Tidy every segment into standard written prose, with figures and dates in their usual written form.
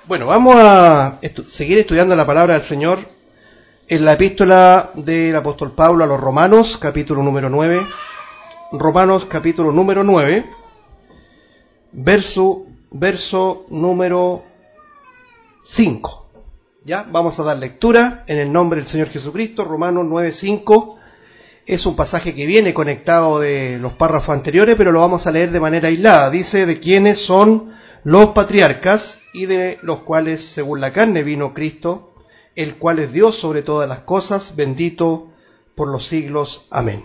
Bueno, vamos a seguir estudiando la palabra del Señor en la epístola del apóstol Pablo a los Romanos, capítulo número 9. Romanos, capítulo número 9, verso número 5. ¿Ya? Vamos a dar lectura en el nombre del Señor Jesucristo. Romanos 9:5 es un pasaje que viene conectado de los párrafos anteriores, pero lo vamos a leer de manera aislada. Dice de quiénes son los patriarcas y de los cuales según la carne vino Cristo, el cual es Dios sobre todas las cosas, bendito por los siglos. Amén.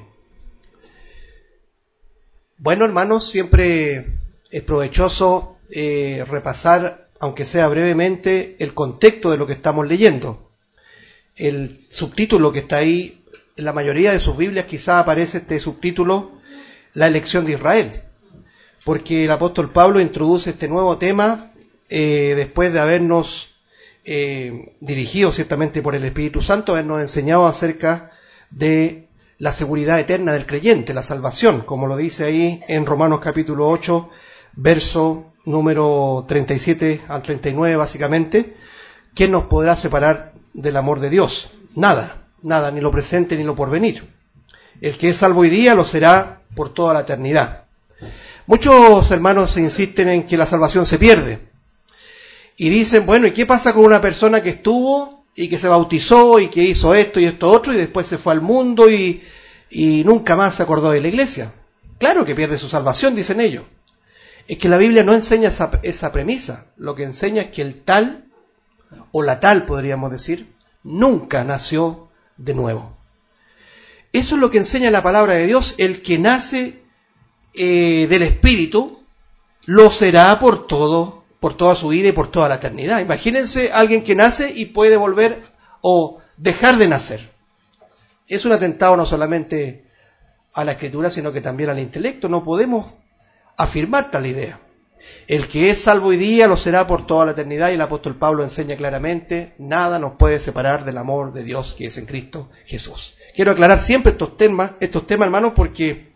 Bueno, hermanos, siempre es provechoso repasar, aunque sea brevemente, el contexto de lo que estamos leyendo. El subtítulo que está ahí, en la mayoría de sus Biblias quizá aparece este subtítulo, la elección de Israel, porque el apóstol Pablo introduce este nuevo tema después de habernos dirigido ciertamente por el Espíritu Santo, habernos enseñado acerca de la seguridad eterna del creyente, la salvación, como lo dice ahí en Romanos capítulo 8, verso número 37 al 39 básicamente. ¿Quién nos podrá separar del amor de Dios? Nada, ni lo presente ni lo porvenir. El que es salvo hoy día lo será por toda la eternidad. Muchos hermanos insisten en que la salvación se pierde. Y dicen, bueno, ¿y qué pasa con una persona que estuvo y que se bautizó y que hizo esto y esto otro y después se fue al mundo y nunca más se acordó de la iglesia? Claro que pierde su salvación, dicen ellos. Es que la Biblia no enseña esa premisa. Lo que enseña es que el tal, o la tal podríamos decir, nunca nació de nuevo. Eso es lo que enseña la palabra de Dios. El que nace del Espíritu lo será por toda su vida y por toda la eternidad. Imagínense alguien que nace y puede volver o dejar de nacer. Es un atentado no solamente a la Escritura, sino que también al intelecto. No podemos afirmar tal idea. El que es salvo hoy día lo será por toda la eternidad, y el apóstol Pablo enseña claramente, nada nos puede separar del amor de Dios que es en Cristo Jesús. Quiero aclarar siempre estos temas, hermanos, porque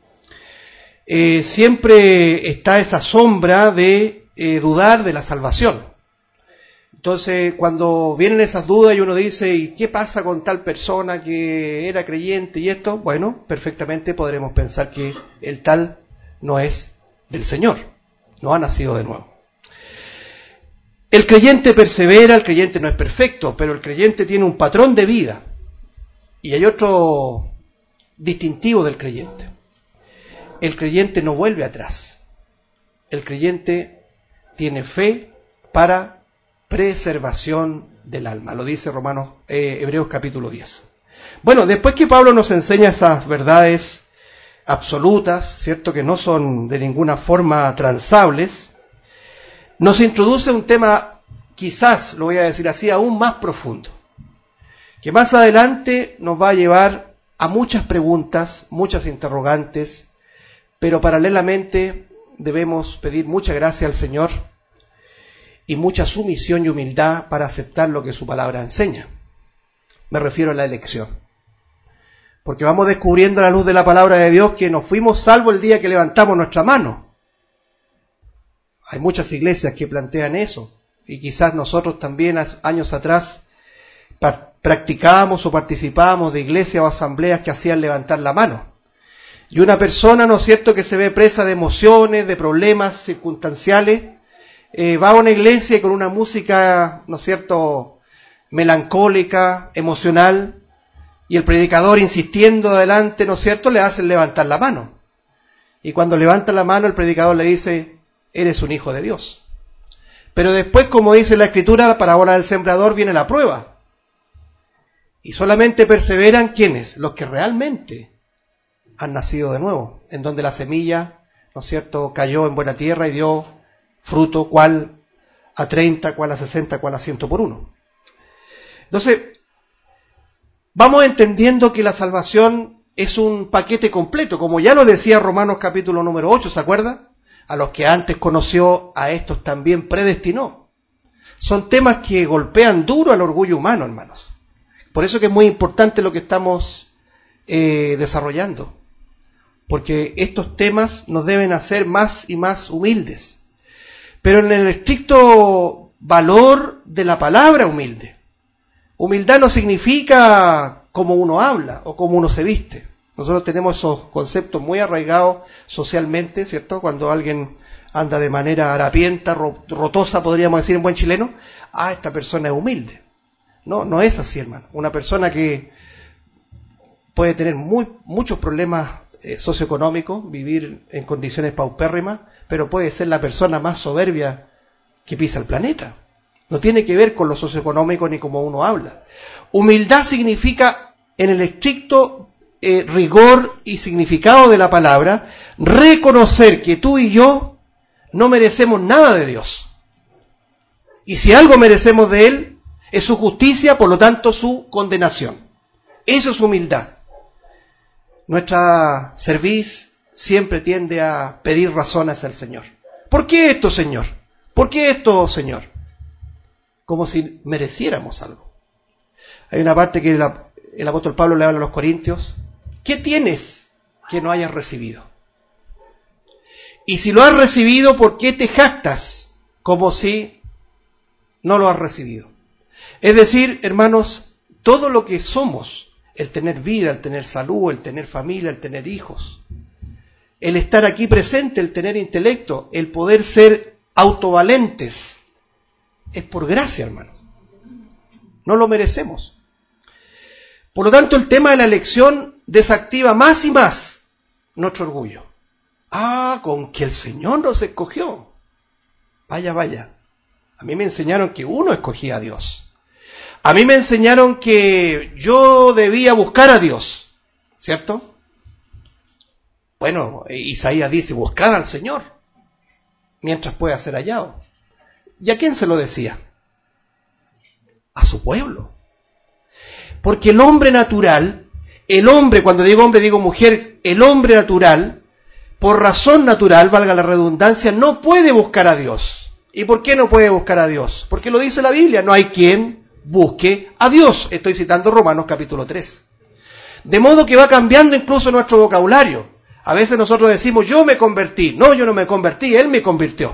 siempre está esa sombra de dudar de la salvación. Entonces, cuando vienen esas dudas y uno dice, ¿y qué pasa con tal persona que era creyente y esto? Bueno, perfectamente podremos pensar que el tal no es del Señor, no ha nacido de nuevo. El creyente persevera, el creyente no es perfecto, pero el creyente tiene un patrón de vida. Y hay otro distintivo del creyente. El creyente no vuelve atrás. El creyente tiene fe para preservación del alma. Lo dice Hebreos capítulo 10. Bueno, después que Pablo nos enseña esas verdades absolutas, ¿cierto?, que no son de ninguna forma transables, nos introduce un tema, quizás, lo voy a decir así, aún más profundo, que más adelante nos va a llevar a muchas preguntas, muchas interrogantes, pero paralelamente debemos pedir mucha gracia al Señor y mucha sumisión y humildad para aceptar lo que su palabra enseña. Me refiero a la elección. Porque vamos descubriendo a la luz de la palabra de Dios que nos fuimos salvos el día que levantamos nuestra mano. Hay muchas iglesias que plantean eso, y quizás nosotros también años atrás practicábamos o participábamos de iglesias o asambleas que hacían levantar la mano. Y una persona, ¿no es cierto?, que se ve presa de emociones, de problemas circunstanciales, va a una iglesia y con una música, ¿no es cierto?, melancólica, emocional, y el predicador insistiendo adelante, ¿no es cierto?, le hacen levantar la mano. Y cuando levanta la mano, el predicador le dice, eres un hijo de Dios. Pero después, como dice la Escritura, la parábola del sembrador, viene la prueba. Y solamente perseveran, ¿quiénes? Los que realmente han nacido de nuevo, en donde la semilla, ¿no es cierto?, cayó en buena tierra y dio fruto, cual a 30, cual a 60, cual a 100 por uno. Entonces, vamos entendiendo que la salvación es un paquete completo, como ya lo decía Romanos capítulo número 8, ¿se acuerda? A los que antes conoció, a estos también predestinó. Son temas que golpean duro al orgullo humano, hermanos. Por eso que es muy importante lo que estamos desarrollando, porque estos temas nos deben hacer más y más humildes. Pero en el estricto valor de la palabra humilde. Humildad no significa cómo uno habla o cómo uno se viste. Nosotros tenemos esos conceptos muy arraigados socialmente, ¿cierto? Cuando alguien anda de manera harapienta, rotosa, podríamos decir en buen chileno, esta persona es humilde. No, no es así, hermano. Una persona que puede tener muchos problemas socioeconómicos, vivir en condiciones paupérrimas, pero puede ser la persona más soberbia que pisa el planeta. No tiene que ver con lo socioeconómico ni cómo uno habla. Humildad significa, en el estricto rigor y significado de la palabra, reconocer que tú y yo no merecemos nada de Dios. Y si algo merecemos de Él, es su justicia, por lo tanto su condenación. Eso es humildad. Nuestra cerviz siempre tiende a pedir razones al Señor. ¿Por qué esto, Señor? ¿Por qué esto, Señor? Como si mereciéramos algo. Hay una parte que el apóstol Pablo le habla a los corintios. ¿Qué tienes que no hayas recibido? Y si lo has recibido, ¿por qué te jactas como si no lo has recibido? Es decir, hermanos, todo lo que somos, el tener vida, el tener salud, el tener familia, el tener hijos, el estar aquí presente, el tener intelecto, el poder ser autovalentes, es por gracia, hermanos. No lo merecemos. Por lo tanto, el tema de la elección desactiva más y más nuestro orgullo. Con que el Señor nos escogió. Vaya, vaya. A mí me enseñaron que uno escogía a Dios. A mí me enseñaron que yo debía buscar a Dios. ¿Cierto? Bueno, Isaías dice, buscad al Señor, mientras pueda ser hallado. ¿Y a quién se lo decía? A su pueblo. Porque el hombre natural, cuando digo hombre digo mujer, el hombre natural, por razón natural, valga la redundancia, no puede buscar a Dios. ¿Y por qué no puede buscar a Dios? Porque lo dice la Biblia, no hay quien busque a Dios. Estoy citando Romanos capítulo 3. De modo que va cambiando incluso nuestro vocabulario. A veces nosotros decimos, yo me convertí. No, yo no me convertí, Él me convirtió.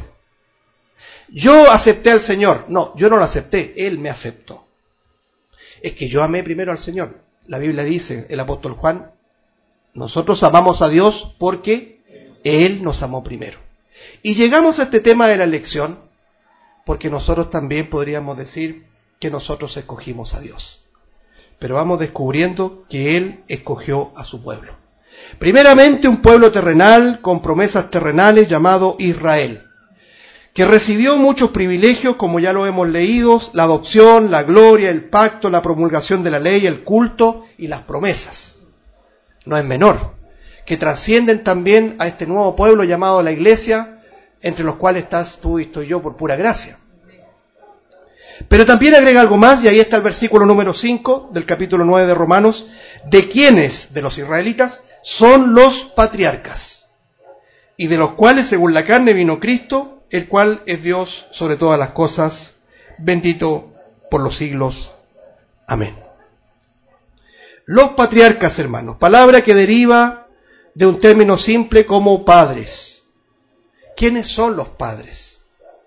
Yo acepté al Señor. No, yo no lo acepté, Él me aceptó. Es que yo amé primero al Señor. La Biblia dice, el apóstol Juan, nosotros amamos a Dios porque Él nos amó primero. Y llegamos a este tema de la elección porque nosotros también podríamos decir que nosotros escogimos a Dios. Pero vamos descubriendo que Él escogió a su pueblo. Primeramente un pueblo terrenal con promesas terrenales llamado Israel, que recibió muchos privilegios, como ya lo hemos leído, la adopción, la gloria, el pacto, la promulgación de la ley, el culto y las promesas. No es menor, que trascienden también a este nuevo pueblo llamado la Iglesia, entre los cuales estás tú y estoy yo por pura gracia. Pero también agrega algo más, y ahí está el versículo número 5 del capítulo 9 de Romanos, de quienes, de los israelitas, son los patriarcas, y de los cuales, según la carne, vino Cristo, el cual es Dios sobre todas las cosas, bendito por los siglos. Amén. Los patriarcas, hermanos, palabra que deriva de un término simple como padres. ¿Quiénes son los padres?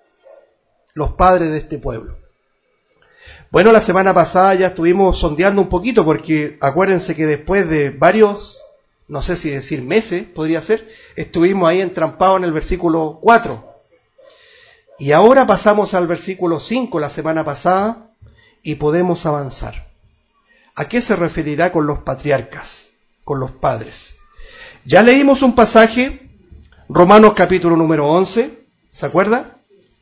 Los padres de este pueblo. Bueno, la semana pasada ya estuvimos sondeando un poquito, porque acuérdense que después de varios, no sé si decir meses, podría ser, estuvimos ahí entrampados en el versículo 4. Y ahora pasamos al versículo 5 la semana pasada y podemos avanzar. ¿A qué se referirá con los patriarcas, con los padres? Ya leímos un pasaje, Romanos capítulo número 11, ¿se acuerda?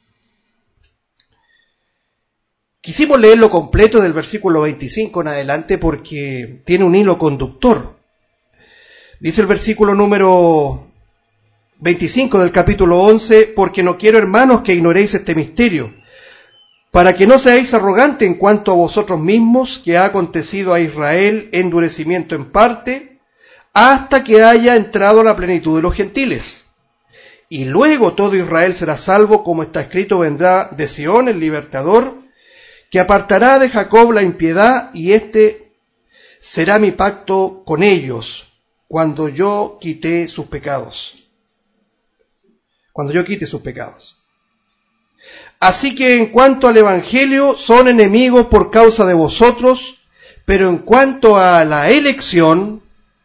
Quisimos leerlo completo del versículo 25 en adelante porque tiene un hilo conductor. Dice el versículo número 25 del capítulo 11, porque no quiero, hermanos, que ignoréis este misterio, para que no seáis arrogantes en cuanto a vosotros mismos, que ha acontecido a Israel endurecimiento en parte, hasta que haya entrado la plenitud de los gentiles. Y luego todo Israel será salvo, como está escrito, vendrá de Sión el libertador, que apartará de Jacob la impiedad, y este será mi pacto con ellos, cuando yo quite sus pecados. Así que en cuanto al Evangelio, son enemigos por causa de vosotros, pero en cuanto a la elección,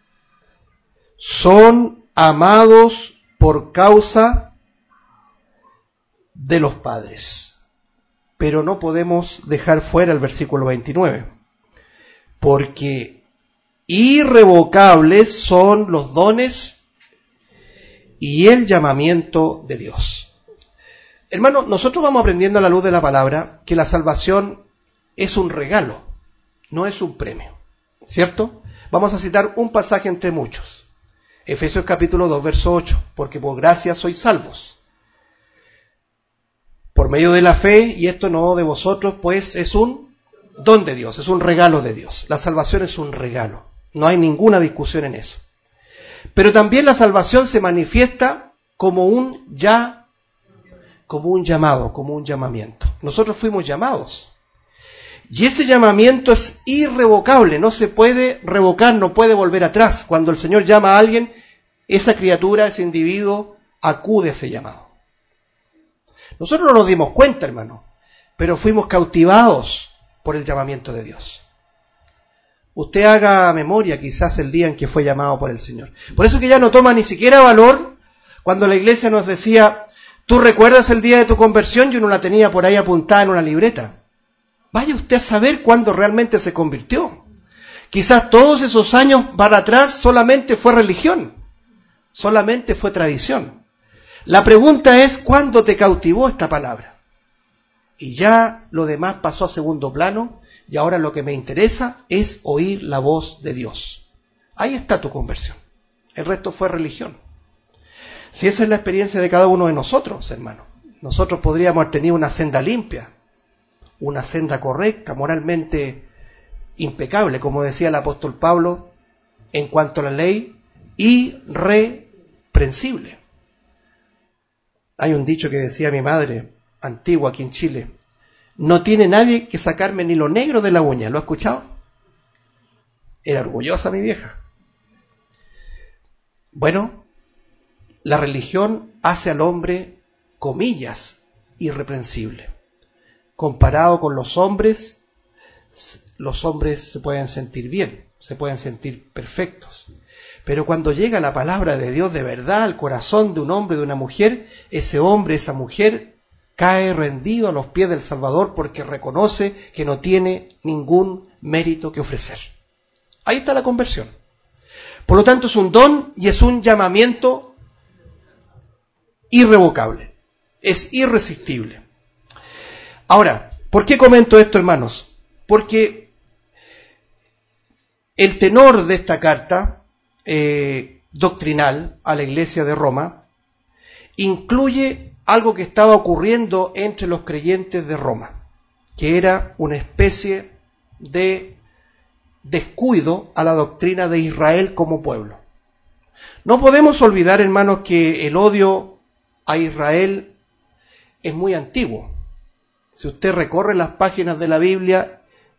son amados por causa de los padres. Pero no podemos dejar fuera el versículo 29, porque irrevocables son los dones y el llamamiento de Dios. Hermano, nosotros vamos aprendiendo a la luz de la palabra que la salvación es un regalo, no es un premio, ¿cierto? Vamos a citar un pasaje entre muchos. Efesios capítulo 2, verso 8, porque por gracia sois salvos, por medio de la fe, y esto no de vosotros, pues es un don de Dios, es un regalo de Dios. La salvación es un regalo, no hay ninguna discusión en eso. Pero también la salvación se manifiesta como un llamado, como un llamamiento. Nosotros fuimos llamados. Y ese llamamiento es irrevocable, no se puede revocar, no puede volver atrás. Cuando el Señor llama a alguien, esa criatura, ese individuo, acude a ese llamado. Nosotros no nos dimos cuenta, hermano, pero fuimos cautivados por el llamamiento de Dios. Usted haga memoria quizás el día en que fue llamado por el Señor. Por eso que ya no toma ni siquiera valor cuando la iglesia nos decía, ¿tú recuerdas el día de tu conversión? Yo no la tenía por ahí apuntada en una libreta. Vaya usted a saber cuándo realmente se convirtió. Quizás todos esos años para atrás solamente fue religión, solamente fue tradición. La pregunta es, ¿cuándo te cautivó esta palabra? Y ya lo demás pasó a segundo plano, y ahora lo que me interesa es oír la voz de Dios. Ahí está tu conversión. El resto fue religión. Si esa es la experiencia de cada uno de nosotros, hermano, nosotros podríamos haber tenido una senda limpia, una senda correcta, moralmente impecable, como decía el apóstol Pablo, en cuanto a la ley, irreprensible. Hay un dicho que decía mi madre, antigua aquí en Chile, no tiene nadie que sacarme ni lo negro de la uña. ¿Lo ha escuchado? Era orgullosa mi vieja. Bueno, la religión hace al hombre, comillas, irreprensible. Comparado con los hombres se pueden sentir bien, se pueden sentir perfectos. Pero cuando llega la palabra de Dios de verdad al corazón de un hombre, de una mujer, ese hombre, esa mujer, cae rendido a los pies del Salvador porque reconoce que no tiene ningún mérito que ofrecer. Ahí está la conversión. Por lo tanto, es un don y es un llamamiento irrevocable. Es irresistible. Ahora, ¿por qué comento esto, hermanos? Porque el tenor de esta carta doctrinal a la Iglesia de Roma incluye algo que estaba ocurriendo entre los creyentes de Roma, que era una especie de descuido a la doctrina de Israel como pueblo. No podemos olvidar, hermanos, que el odio a Israel es muy antiguo. Si usted recorre las páginas de la Biblia,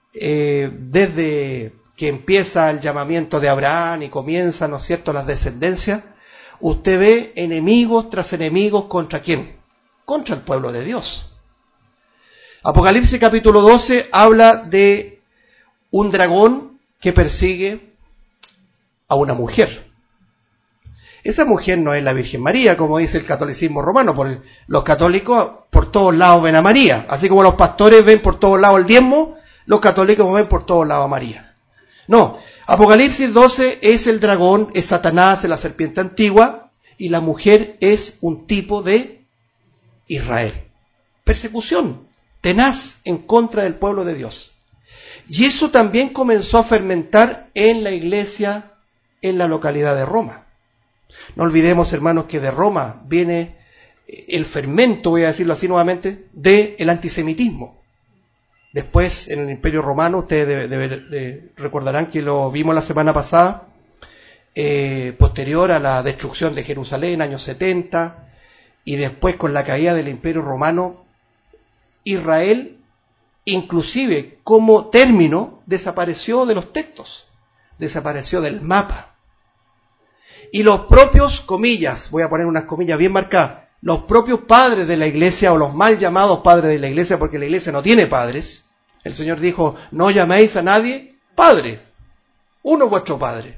desde que empieza el llamamiento de Abraham y comienza, ¿no es cierto?, las descendencias, usted ve enemigos tras enemigos. ¿Contra quién? Contra el pueblo de Dios. Apocalipsis capítulo 12 habla de un dragón que persigue a una mujer. Esa mujer no es la Virgen María, como dice el catolicismo romano, porque los católicos por todos lados ven a María, así como los pastores ven por todos lados el diezmo, los católicos ven por todos lados a María. No, Apocalipsis 12 es el dragón, es Satanás, es la serpiente antigua, y la mujer es un tipo de Israel. Persecución tenaz en contra del pueblo de Dios. Y eso también comenzó a fermentar en la iglesia en la localidad de Roma. No olvidemos, hermanos, que de Roma viene el fermento, voy a decirlo así nuevamente, del antisemitismo. Después, en el Imperio Romano, ustedes recordarán que lo vimos la semana pasada, posterior a la destrucción de Jerusalén, años 70, y después con la caída del Imperio Romano, Israel, inclusive como término, desapareció de los textos, desapareció del mapa. Y los propios, comillas, voy a poner unas comillas bien marcadas, los propios padres de la iglesia, o los mal llamados padres de la iglesia, porque la iglesia no tiene padres. El Señor dijo, no llaméis a nadie padre. Uno es vuestro padre.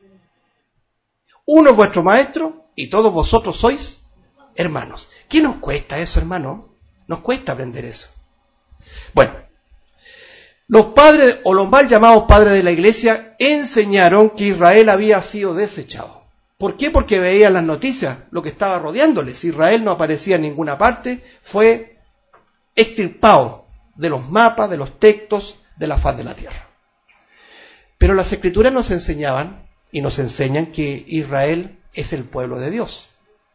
Uno es vuestro maestro y todos vosotros sois hermanos. ¿Qué nos cuesta eso, hermano? Nos cuesta aprender eso. Bueno, los padres o los mal llamados padres de la iglesia enseñaron que Israel había sido desechado. ¿Por qué? Porque veían las noticias, lo que estaba rodeándoles. Israel no aparecía en ninguna parte, fue extirpado de los mapas, de los textos, de la faz de la tierra. Pero las Escrituras nos enseñaban y nos enseñan que Israel es el pueblo de Dios.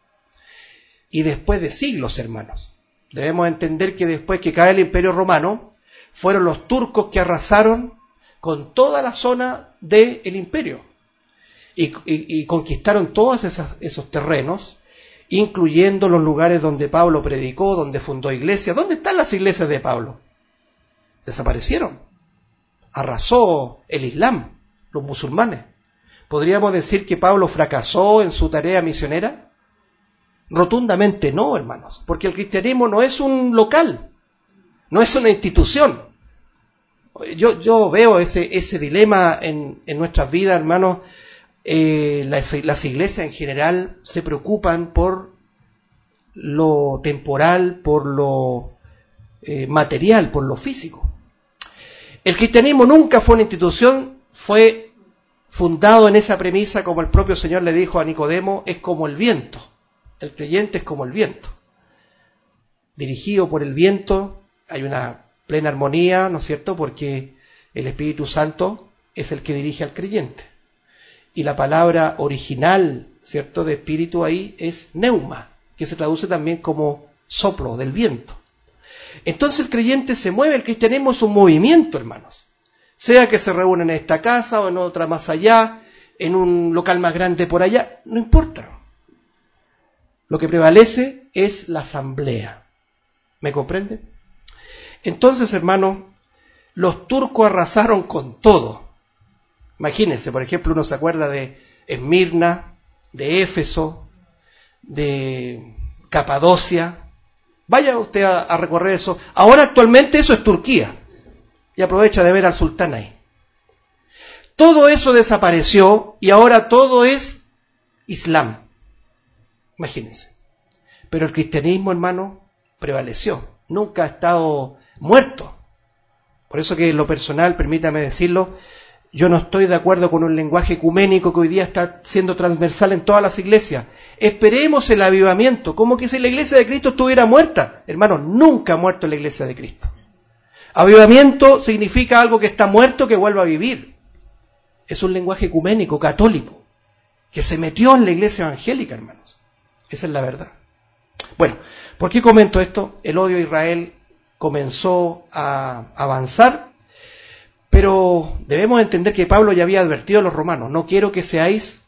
Y después de siglos, hermanos, debemos entender que después que cae el Imperio Romano, fueron los turcos que arrasaron con toda la zona del imperio y conquistaron todos esos terrenos, incluyendo los lugares donde Pablo predicó, donde fundó iglesias. ¿Dónde están las iglesias de Pablo? Desaparecieron. Arrasó el Islam, los musulmanes. ¿Podríamos decir que Pablo fracasó en su tarea misionera? Rotundamente no, hermanos, porque el cristianismo no es un local, no es una institución. Yo veo ese dilema en nuestras vidas, hermanos. Las iglesias en general se preocupan por lo temporal, por lo material, por lo físico. El cristianismo nunca fue una institución, fue fundado en esa premisa, como el propio Señor le dijo a Nicodemo, es como el viento. El creyente es como el viento. Dirigido por el viento, hay una plena armonía, ¿no es cierto? Porque el Espíritu Santo es el que dirige al creyente. Y la palabra original, ¿cierto?, de espíritu ahí es neuma, que se traduce también como soplo del viento. Entonces el creyente se mueve, el cristianismo es un movimiento, hermanos. Sea que se reúnen en esta casa o en otra más allá, en un local más grande por allá, no importa. Lo que prevalece es la asamblea. ¿Me comprende? Entonces, hermanos, los turcos arrasaron con todo. Imagínense, por ejemplo, uno se acuerda de Esmirna, de Éfeso, de Capadocia. Vaya usted a recorrer eso. Ahora actualmente eso es Turquía. Y aprovecha de ver al sultán ahí. Todo eso desapareció y ahora todo es Islam. Imagínense. Pero el cristianismo, hermano, prevaleció. Nunca ha estado muerto. Por eso que en lo personal, permítame decirlo, yo no estoy de acuerdo con un lenguaje ecuménico que hoy día está siendo transversal en todas las iglesias. Esperemos el avivamiento, como que si la iglesia de Cristo estuviera muerta. Hermano, nunca ha muerto la iglesia de Cristo. Avivamiento significa algo que está muerto que vuelva a vivir. Es un lenguaje ecuménico, católico, que se metió en la iglesia evangélica, hermanos. Esa es la verdad. Bueno, ¿por qué comento esto? El odio a Israel comenzó a avanzar, pero debemos entender que Pablo ya había advertido a los romanos, no quiero que seáis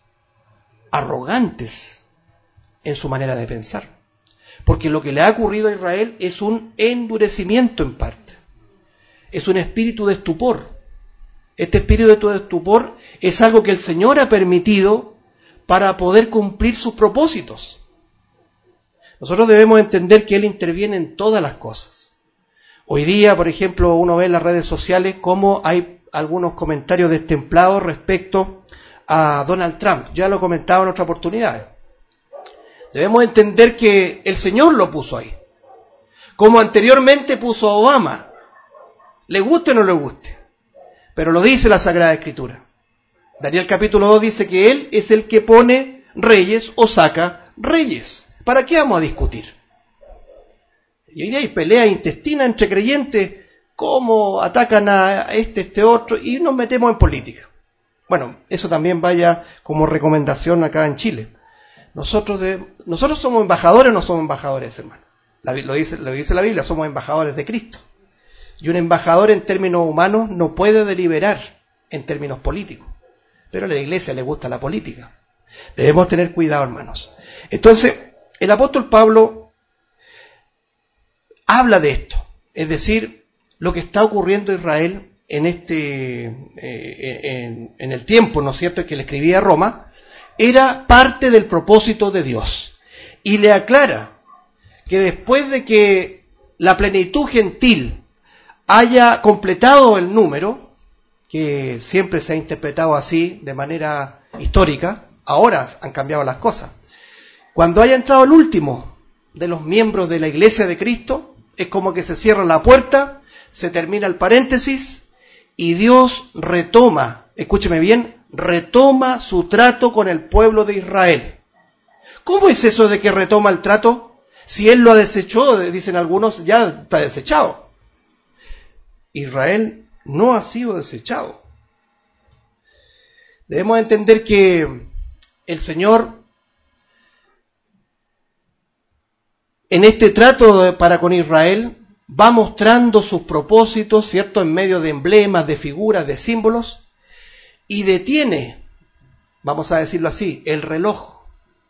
arrogantes en su manera de pensar, porque lo que le ha ocurrido a Israel es un endurecimiento en parte, es un espíritu de estupor. Este espíritu de estupor es algo que el Señor ha permitido para poder cumplir sus propósitos. Nosotros debemos entender que Él interviene en todas las cosas. Hoy día, por ejemplo, uno ve en las redes sociales cómo hay algunos comentarios destemplados respecto a Donald Trump. Ya lo comentaba en otra oportunidad. Debemos entender que el Señor lo puso ahí. Como anteriormente puso a Obama. Le guste o no le guste. Pero lo dice la Sagrada Escritura. Daniel capítulo 2 dice que Él es el que pone reyes o saca reyes. ¿Para qué vamos a discutir? Y hoy día hay pelea intestina entre creyentes, cómo atacan a este otro, y nos metemos en política. Bueno, eso también vaya como recomendación acá en Chile. Nosotros somos embajadores o no somos embajadores, hermano. Lo dice la Biblia, somos embajadores de Cristo. Y un embajador en términos humanos no puede deliberar en términos políticos. Pero a la iglesia le gusta la política. Debemos tener cuidado, hermanos. Entonces, el apóstol Pablo habla de esto, es decir, lo que está ocurriendo a Israel en el tiempo, ¿no es cierto?, que le escribía a Roma, era parte del propósito de Dios. Y le aclara que después de que la plenitud gentil haya completado el número, que siempre se ha interpretado así de manera histórica, ahora han cambiado las cosas. Cuando haya entrado el último de los miembros de la Iglesia de Cristo, es como que se cierra la puerta, se termina el paréntesis y Dios retoma, escúcheme bien, retoma su trato con el pueblo de Israel. ¿Cómo es eso de que retoma el trato? Si Él lo ha desechado, dicen algunos, ya está desechado. Israel no ha sido desechado. Debemos entender que el Señor, en este trato para con Israel, va mostrando sus propósitos, ¿cierto?, en medio de emblemas, de figuras, de símbolos, y detiene, vamos a decirlo así, el reloj.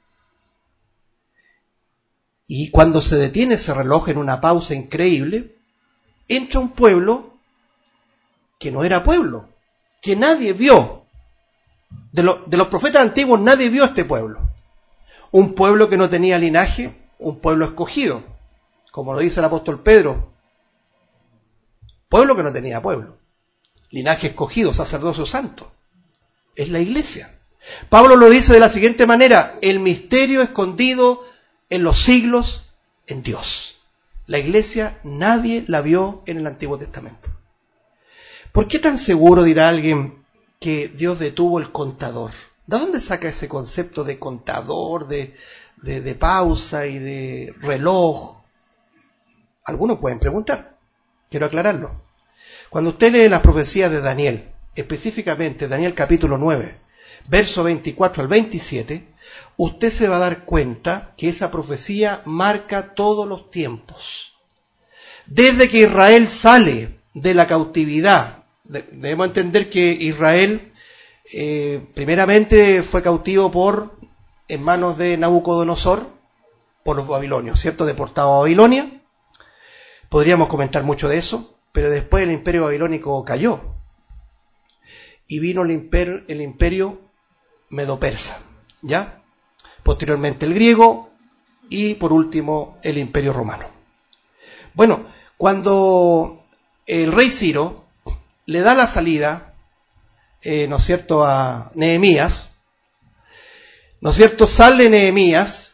Y cuando se detiene ese reloj en una pausa increíble, entra un pueblo que no era pueblo, que nadie vio. De los profetas antiguos nadie vio a este pueblo. Un pueblo que no tenía linaje, un pueblo escogido, como lo dice el apóstol Pedro. Pueblo que no tenía pueblo. Linaje escogido, sacerdocio santo. Es la iglesia. Pablo lo dice de la siguiente manera: el misterio escondido en los siglos en Dios. La iglesia nadie la vio en el Antiguo Testamento. ¿Por qué tan seguro, dirá alguien, que Dios detuvo el contador? ¿De dónde saca ese concepto de contador, de pausa y de reloj? Algunos pueden preguntar. Quiero aclararlo. Cuando usted lee las profecías de Daniel, específicamente Daniel capítulo 9, verso 24 al 27, usted se va a dar cuenta que esa profecía marca todos los tiempos. Desde que Israel sale de la cautividad, debemos entender que Israel primeramente fue cautivo en manos de Nabucodonosor, por los babilonios, ¿cierto? Deportado a Babilonia. Podríamos comentar mucho de eso, pero después el imperio babilónico cayó y vino el imperio medo-persa, ¿ya? Posteriormente el griego y por último el imperio romano. Bueno, cuando el rey Ciro le da la salida, ¿no es cierto?, a Nehemías, ¿no es cierto?, sale Nehemías,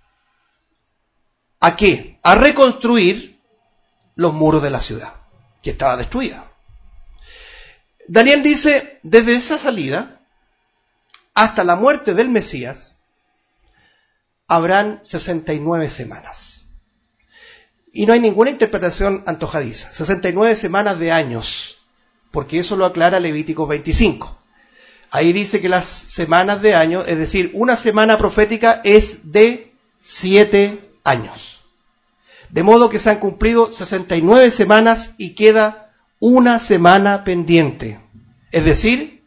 ¿a qué? A reconstruir los muros de la ciudad, que estaba destruida. Daniel dice, desde esa salida hasta la muerte del Mesías, habrán 69 semanas. Y no hay ninguna interpretación antojadiza. 69 semanas de años, porque eso lo aclara Levíticos 25. Ahí dice que las semanas de años, es decir, una semana profética es de 7 años. De modo que se han cumplido 69 semanas y queda una semana pendiente. Es decir,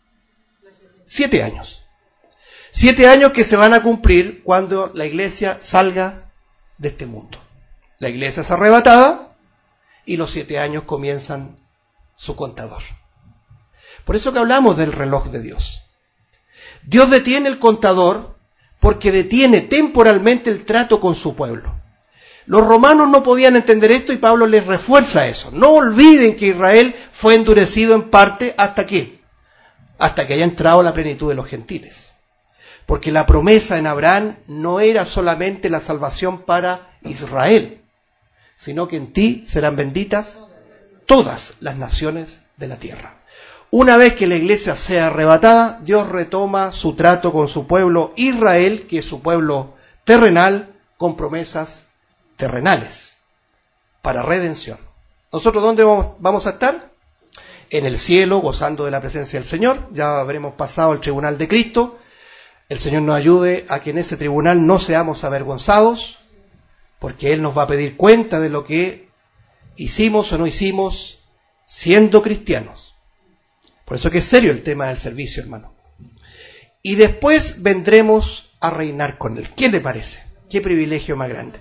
7 años. 7 años que se van a cumplir cuando la iglesia salga de este mundo. La iglesia es arrebatada y los 7 años comienzan su contador. Por eso que hablamos del reloj de Dios. Dios detiene el contador porque detiene temporalmente el trato con su pueblo. Los romanos no podían entender esto y Pablo les refuerza eso. No olviden que Israel fue endurecido en parte ¿hasta qué? Hasta que haya entrado la plenitud de los gentiles. Porque la promesa en Abraham no era solamente la salvación para Israel, sino que en ti serán benditas todas las naciones de la tierra. Una vez que la iglesia sea arrebatada, Dios retoma su trato con su pueblo Israel, que es su pueblo terrenal, con promesas terrenales para redención. ¿Nosotros dónde vamos a estar? En el cielo, gozando de la presencia del Señor. Ya habremos pasado el tribunal de Cristo. El Señor nos ayude a que en ese tribunal no seamos avergonzados, porque Él nos va a pedir cuenta de lo que hicimos o no hicimos siendo cristianos. Por eso que es serio el tema del servicio, hermano. Y después vendremos a reinar con Él. ¿Qué le parece? ¿Qué privilegio más grande?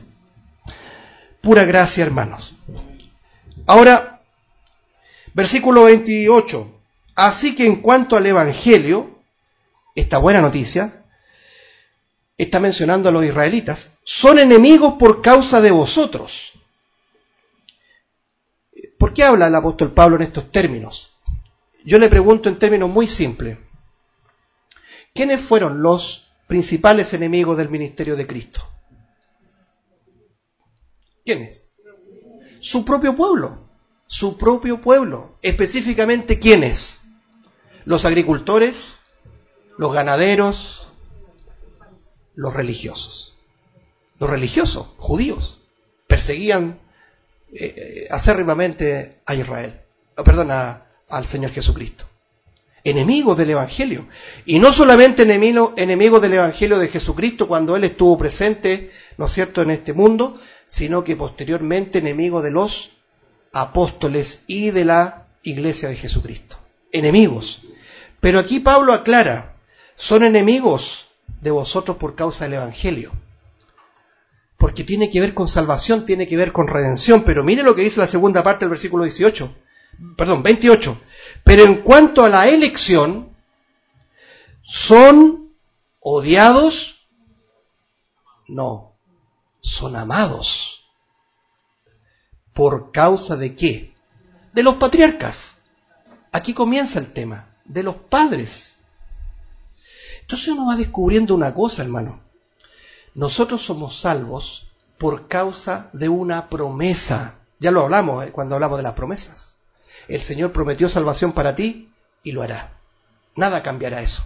Pura gracia, hermanos. Ahora, versículo 28. Así que en cuanto al Evangelio, esta buena noticia, está mencionando a los israelitas, son enemigos por causa de vosotros. ¿Por qué habla el apóstol Pablo en estos términos? Yo le pregunto en términos muy simples. ¿Quiénes fueron los principales enemigos del ministerio de Cristo? ¿Quiénes? Su propio pueblo. Su propio pueblo. Específicamente, ¿quiénes? Los agricultores, los ganaderos, los religiosos. Los religiosos, judíos, perseguían acérrimamente a Israel, al Señor Jesucristo. Enemigos del Evangelio. Y no solamente enemigos del Evangelio de Jesucristo cuando Él estuvo presente, ¿no es cierto?, en este mundo, sino que posteriormente enemigos de los apóstoles y de la iglesia de Jesucristo. Enemigos. Pero aquí Pablo aclara, son enemigos de vosotros por causa del Evangelio. Porque tiene que ver con salvación, tiene que ver con redención. Pero mire lo que dice la segunda parte del versículo 28. Pero en cuanto a la elección, ¿son odiados? No, son amados. ¿Por causa de qué? De los patriarcas. Aquí comienza el tema, de los padres. Entonces uno va descubriendo una cosa, hermano. Nosotros somos salvos por causa de una promesa. Ya lo hablamos cuando hablamos de las promesas. El Señor prometió salvación para ti y lo hará. Nada cambiará eso.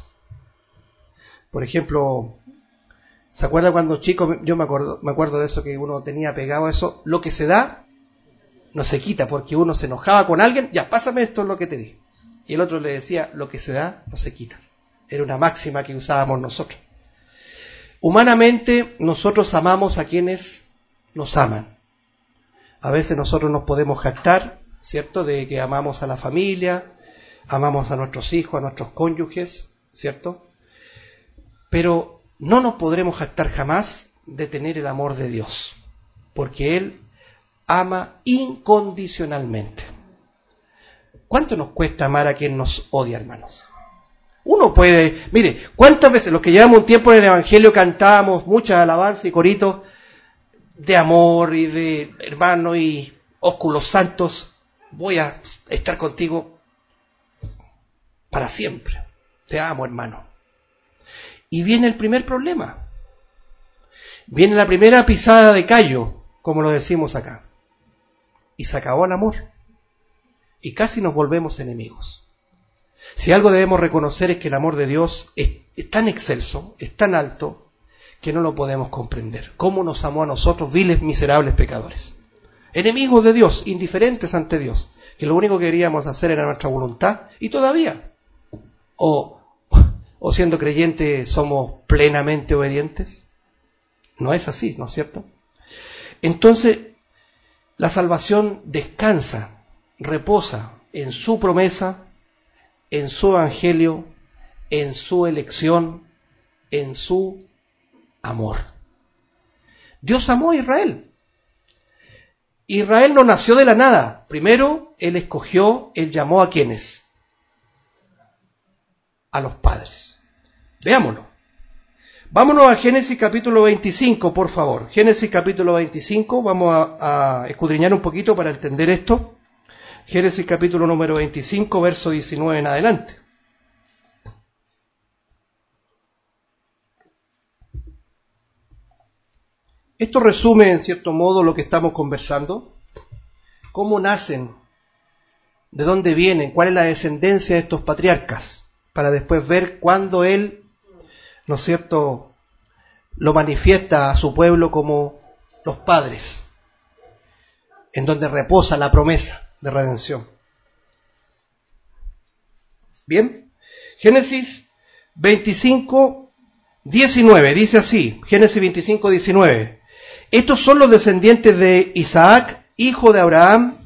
Por ejemplo, ¿se acuerda cuando chico? Yo me acuerdo de eso que uno tenía pegado a eso. Lo que se da no se quita, porque uno se enojaba con alguien. Ya, pásame esto, es lo que te di. Y el otro le decía, lo que se da no se quita. Era una máxima que usábamos nosotros. Humanamente, nosotros amamos a quienes nos aman. A veces nosotros nos podemos jactar, ¿cierto?, de que amamos a la familia, amamos a nuestros hijos, a nuestros cónyuges, ¿cierto? Pero no nos podremos jactar jamás de tener el amor de Dios, porque Él ama incondicionalmente. ¿Cuánto nos cuesta amar a quien nos odia, hermanos? Uno puede, mire, ¿cuántas veces los que llevamos un tiempo en el Evangelio cantábamos muchas alabanzas y coritos de amor y de hermano y ósculos santos? Voy a estar contigo para siempre. Te amo, hermano. Y viene el primer problema. Viene la primera pisada de callo, como lo decimos acá. Y se acabó el amor. Y casi nos volvemos enemigos. Si algo debemos reconocer es que el amor de Dios es tan excelso, es tan alto, que no lo podemos comprender. ¿Cómo nos amó a nosotros, viles, miserables pecadores? Enemigos de Dios, indiferentes ante Dios, que lo único que queríamos hacer era nuestra voluntad, y todavía. O siendo creyentes somos plenamente obedientes. No es así, ¿no es cierto? Entonces, la salvación descansa, reposa en su promesa, en su evangelio, en su elección, en su amor. Dios amó a Israel. Israel no nació de la nada. Primero, Él escogió, Él llamó a ¿quiénes? A los padres. Veámoslo. Vámonos a Génesis capítulo 25, por favor. Génesis capítulo 25, vamos a escudriñar un poquito para entender esto. Génesis capítulo número 25, verso 19 en adelante. Esto resume en cierto modo lo que estamos conversando. ¿Cómo nacen? ¿De dónde vienen? ¿Cuál es la descendencia de estos patriarcas? Para después ver cuándo Él, ¿no es cierto?, lo manifiesta a su pueblo como los padres, en donde reposa la promesa de redención. Bien, Génesis 25, 19, dice así, Génesis 25, 19. Estos son los descendientes de Isaac, hijo de Abraham.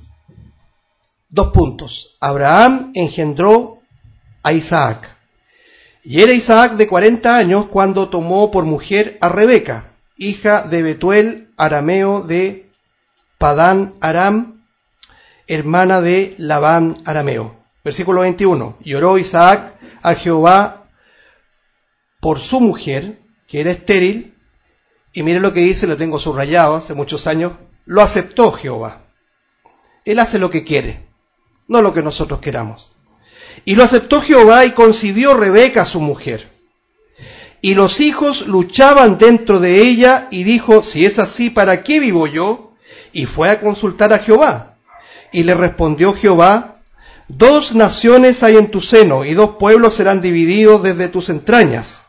Abraham engendró a Isaac. Y era Isaac de 40 años cuando tomó por mujer a Rebeca, hija de Betuel, arameo de Padán Aram, hermana de Labán arameo. Versículo 21. Y oró Isaac a Jehová por su mujer, que era estéril, y miren lo que dice, lo tengo subrayado hace muchos años, lo aceptó Jehová. Él hace lo que quiere, no lo que nosotros queramos. Y lo aceptó Jehová y concibió Rebeca su mujer. Y los hijos luchaban dentro de ella y dijo, si es así, ¿para qué vivo yo? Y fue a consultar a Jehová. Y le respondió Jehová, 2 naciones hay en tu seno y 2 pueblos serán divididos desde tus entrañas.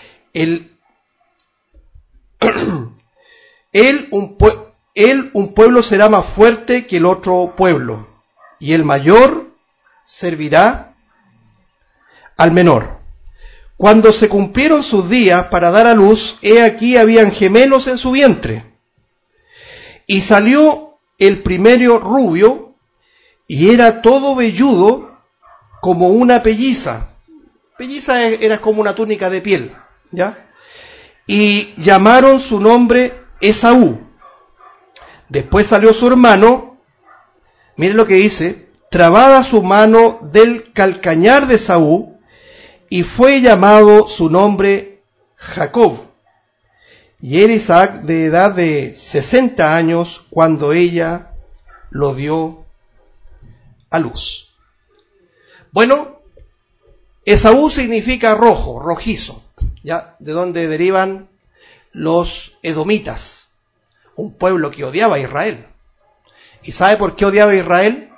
Un pueblo será más fuerte que el otro pueblo, y el mayor servirá al menor. Cuando se cumplieron sus días para dar a luz, he aquí habían gemelos en su vientre. Y salió el primero rubio, y era todo velludo como una pelliza. Pelliza era como una túnica de piel, ¿ya? Y llamaron su nombre Esaú. Después salió su hermano, miren lo que dice, trabada su mano del calcañar de Esaú, y fue llamado su nombre Jacob. Y era Isaac de edad de 60 años cuando ella lo dio a luz. Bueno, Esaú significa rojo, rojizo, ¿ya? De donde derivan los edomitas, un pueblo que odiaba a Israel. ¿Y sabe por qué odiaba a Israel?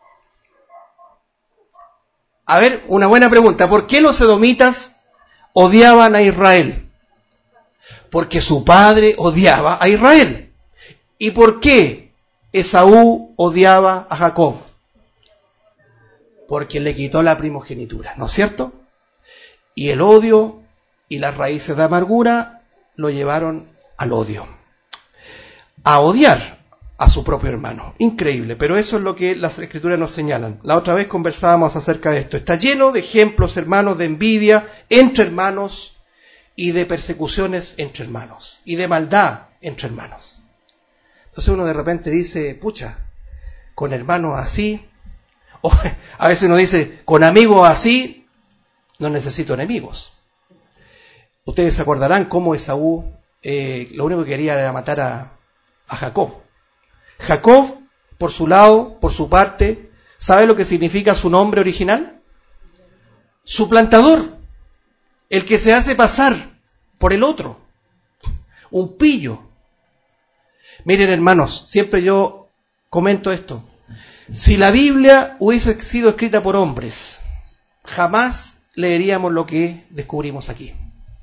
A ver, una buena pregunta. ¿Por qué los edomitas odiaban a Israel? Porque su padre odiaba a Israel. ¿Y por qué Esaú odiaba a Jacob? Porque le quitó la primogenitura, ¿no es cierto? Y el odio y las raíces de amargura lo llevaron al odio. A odiar a su propio hermano. Increíble, pero eso es lo que las escrituras nos señalan. La otra vez conversábamos acerca de esto. Está lleno de ejemplos, hermanos, de envidia entre hermanos y de persecuciones entre hermanos y de maldad entre hermanos. Entonces uno de repente dice, pucha, con hermanos así, o a veces uno dice, con amigos así, no necesito enemigos. Ustedes se acordarán cómo Esaú lo único que quería era matar a Jacob. Jacob, por su lado, por su parte, ¿sabe lo que significa su nombre original? Suplantador, el que se hace pasar por el otro, un pillo. Miren, hermanos, siempre yo comento esto. Si la Biblia hubiese sido escrita por hombres, jamás leeríamos lo que descubrimos aquí.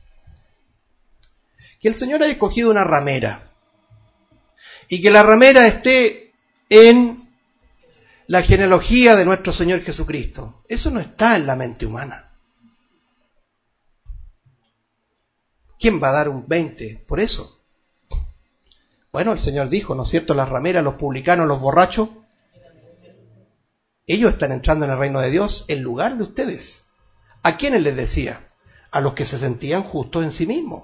Que el Señor haya escogido una ramera y que la ramera esté en la genealogía de nuestro Señor Jesucristo, eso no está en la mente humana. ¿Quién va a dar un 20 por eso? Bueno, el Señor dijo, ¿no es cierto? Las rameras, los publicanos, los borrachos, ellos están entrando en el reino de Dios en lugar de ustedes. ¿A quiénes les decía? A los que se sentían justos en sí mismos.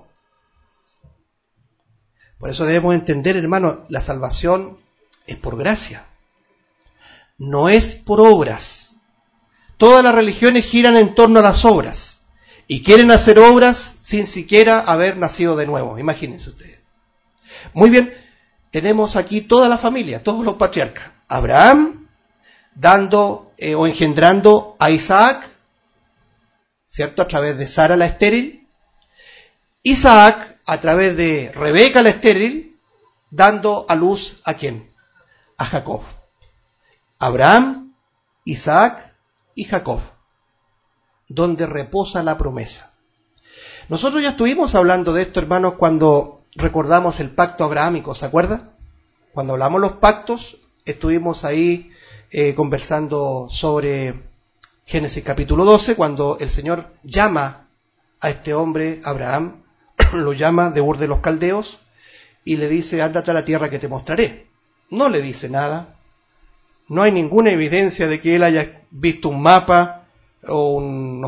Por eso debemos entender, hermano, la salvación es por gracia, no es por obras. Todas las religiones giran en torno a las obras y quieren hacer obras sin siquiera haber nacido de nuevo. Imagínense ustedes. Muy bien, tenemos aquí toda la familia, todos los patriarcas. Abraham dando o engendrando a Isaac, ¿cierto? A través de Sara la estéril. Isaac a través de Rebeca la estéril, dando a luz ¿a quién? A Jacob. Abraham, Isaac y Jacob, donde reposa la promesa. Nosotros ya estuvimos hablando de esto, hermanos, cuando recordamos el pacto abrahámico, ¿se acuerdan? Cuando hablamos los pactos, estuvimos ahí conversando sobre Génesis capítulo 12, cuando el Señor llama a este hombre, Abraham, lo llama de Ur de los Caldeos y le dice, ándate a la tierra que te mostraré. No le dice nada, no hay ninguna evidencia de que él haya visto un mapa o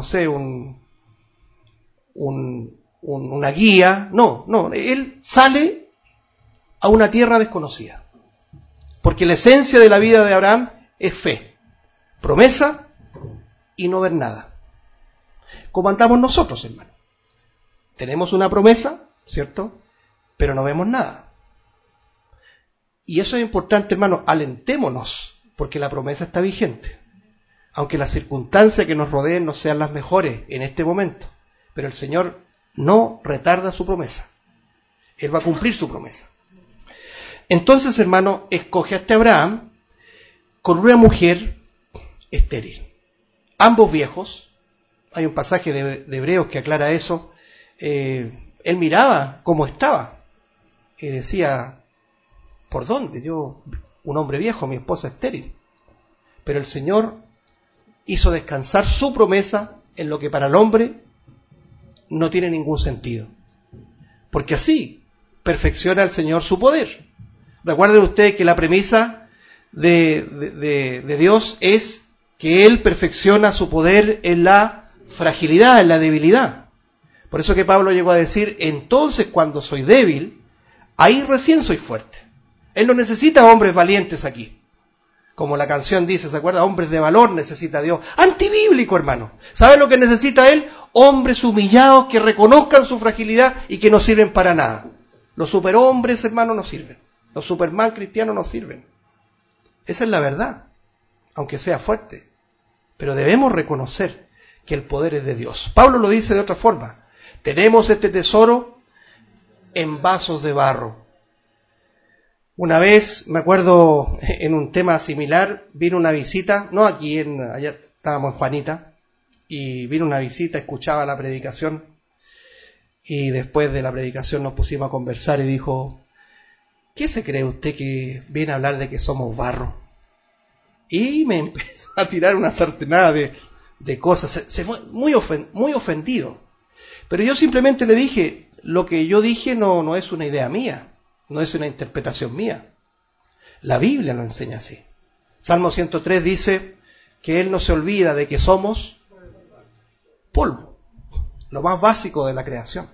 una guía. No, él sale a una tierra desconocida, porque la esencia de la vida de Abraham es fe, promesa y no ver nada. Como andamos nosotros, hermano. Tenemos una promesa, ¿cierto? Pero no vemos nada. Y eso es importante, hermano, alentémonos, porque la promesa está vigente. Aunque las circunstancias que nos rodeen no sean las mejores en este momento, pero el Señor no retarda su promesa. Él va a cumplir su promesa. Entonces, hermano, escoge a este Abraham con una mujer estéril. Ambos viejos, hay un pasaje de Hebreos que aclara eso, él miraba cómo estaba y decía, ¿por dónde? Yo, un hombre viejo, mi esposa estéril. Pero el Señor hizo descansar su promesa en lo que para el hombre no tiene ningún sentido. Porque así perfecciona el Señor su poder. Recuerden ustedes que la premisa de Dios es que Él perfecciona su poder en la fragilidad, en la debilidad. Por eso que Pablo llegó a decir, entonces cuando soy débil, ahí recién soy fuerte. Él no necesita hombres valientes aquí. Como la canción dice, ¿se acuerda? Hombres de valor necesita Dios. Antibíblico, hermano. ¿Sabe lo que necesita Él? Hombres humillados que reconozcan su fragilidad y que no sirven para nada. Los superhombres, hermano, no sirven. Los superman cristianos no sirven. Esa es la verdad, aunque sea fuerte. Pero debemos reconocer que el poder es de Dios. Pablo lo dice de otra forma. Tenemos este tesoro en vasos de barro. Una vez, me acuerdo, en un tema similar, vino una visita, no aquí, allá estábamos en Juanita, y vino una visita, escuchaba la predicación, y después de la predicación nos pusimos a conversar y dijo, ¿qué se cree usted que viene a hablar de que somos barro? Y me empezó a tirar una sartenada de cosas, se fue muy ofendido. Pero yo simplemente le dije, lo que yo dije no es una idea mía, no es una interpretación mía. La Biblia lo enseña así. Salmo 103 dice que Él no se olvida de que somos polvo, lo más básico de la creación.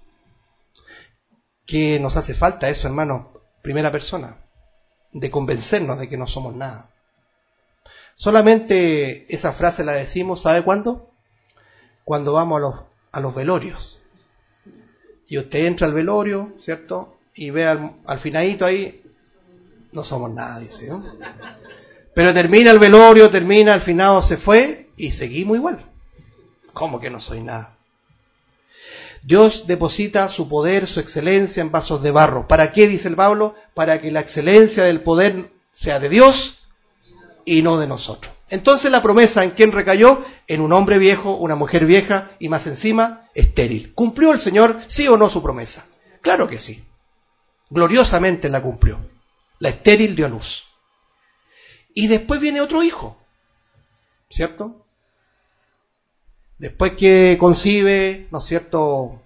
¿Qué nos hace falta eso, hermano? Primera persona, de convencernos de que no somos nada. Solamente esa frase la decimos, ¿sabe cuándo? Cuando vamos a los velorios. Y usted entra al velorio, ¿cierto? Y ve al finadito ahí, no somos nada, dice, ¿no? Pero termina el velorio, el finado se fue y seguimos igual. ¿Cómo que no soy nada? Dios deposita su poder, su excelencia en vasos de barro. ¿Para qué, dice el Pablo? Para que la excelencia del poder sea de Dios y no de nosotros. Entonces la promesa, ¿en quién recayó? En un hombre viejo, una mujer vieja y más encima, estéril. ¿Cumplió el Señor, sí o no, su promesa? Claro que sí. Gloriosamente la cumplió. La estéril dio a luz. Y después viene otro hijo, ¿cierto? Después que concibe, ¿no es cierto?,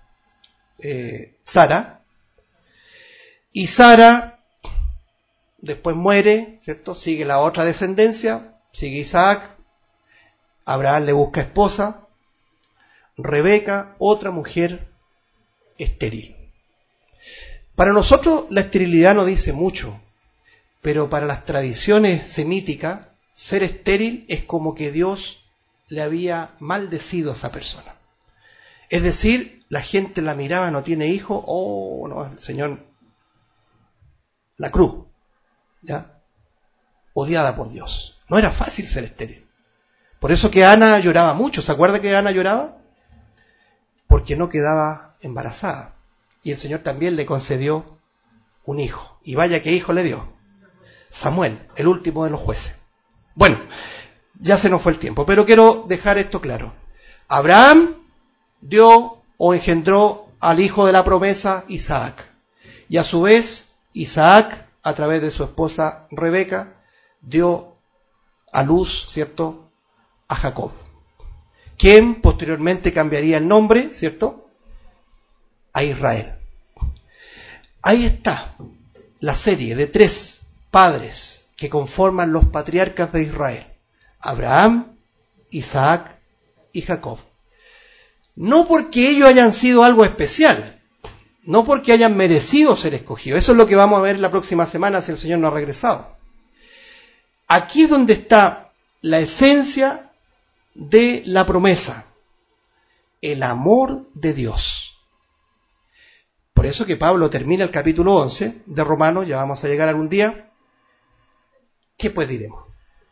Sara. Y Sara después muere, ¿cierto? Sigue la otra descendencia, sigue Isaac. Abraham le busca esposa. Rebeca, otra mujer estéril. Para nosotros la esterilidad no dice mucho, pero para las tradiciones semíticas, ser estéril es como que Dios le había maldecido a esa persona. Es decir, la gente la miraba, no tiene hijo, oh, no, el Señor, la cruz, ¿ya? Odiada por Dios. No era fácil ser estéril. Por eso que Ana lloraba mucho. ¿Se acuerda que Ana lloraba? Porque no quedaba embarazada. Y el Señor también le concedió un hijo. Y vaya qué hijo le dio. Samuel, el último de los jueces. Bueno, ya se nos fue el tiempo, pero quiero dejar esto claro. Abraham dio o engendró al hijo de la promesa, Isaac. Y a su vez, Isaac, a través de su esposa Rebeca, dio a luz, ¿cierto?, a Jacob, quien posteriormente cambiaría el nombre, ¿cierto?, a Israel. Ahí está la serie de 3 padres que conforman los patriarcas de Israel: Abraham, Isaac y Jacob. No porque ellos hayan sido algo especial, no porque hayan merecido ser escogidos. Eso es lo que vamos a ver la próxima semana si el Señor no ha regresado. Aquí es donde está la esencia de la promesa: el amor de Dios. Por eso que Pablo termina el capítulo 11 de Romanos, ya vamos a llegar algún día. ¿Qué pues diremos?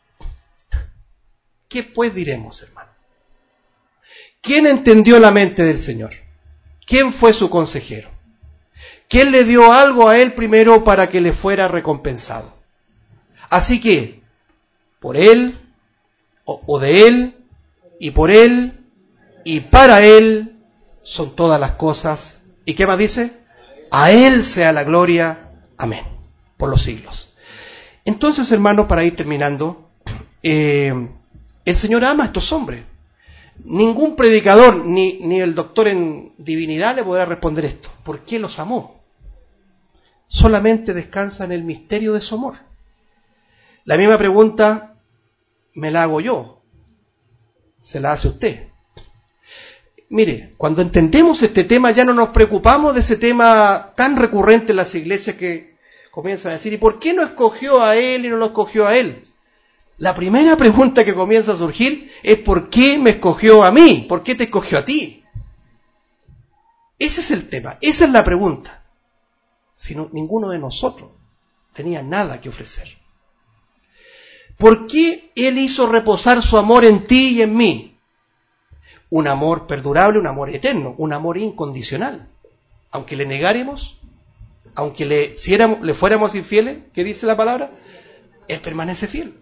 ¿Qué pues diremos, hermano? ¿Quién entendió la mente del Señor? ¿Quién fue su consejero? ¿Quién le dio algo a él primero para que le fuera recompensado? Así que, por él, o de él, y por él, y para él, son todas las cosas. ¿Y qué más dice? A él sea la gloria. Amén. Por los siglos. Entonces, hermanos, para ir terminando, el Señor ama a estos hombres. Ningún predicador, ni el doctor en divinidad le podrá responder esto. ¿Por qué los amó? Solamente descansa en el misterio de su amor. La misma pregunta me la hago yo. Se la hace usted. Mire, cuando entendemos este tema ya no nos preocupamos de ese tema tan recurrente en las iglesias que comienzan a decir, ¿y por qué no escogió a él y no lo escogió a él? La primera pregunta que comienza a surgir es ¿por qué me escogió a mí? ¿Por qué te escogió a ti? Ese es el tema, esa es la pregunta. Si no, ninguno de nosotros tenía nada que ofrecer. ¿Por qué Él hizo reposar su amor en ti y en mí? Un amor perdurable, un amor eterno, un amor incondicional. Aunque le negáramos, aunque le fuéramos infieles, ¿qué dice la palabra? Él permanece fiel.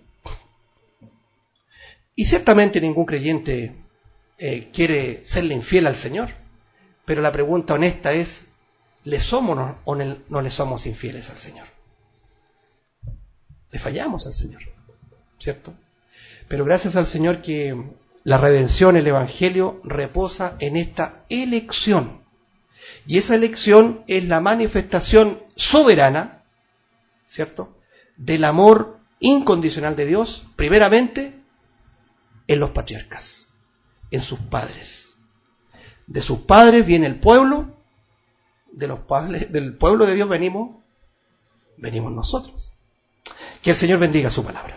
Y ciertamente ningún creyente quiere serle infiel al Señor, pero la pregunta honesta es, ¿le somos o no le somos infieles al Señor? Le fallamos al Señor, ¿cierto? Pero gracias al Señor que la redención, el Evangelio, reposa en esta elección. Y esa elección es la manifestación soberana, ¿cierto?, del amor incondicional de Dios, primeramente, en los patriarcas, en sus padres. De sus padres viene el pueblo, del pueblo de Dios venimos nosotros. Que el Señor bendiga su palabra.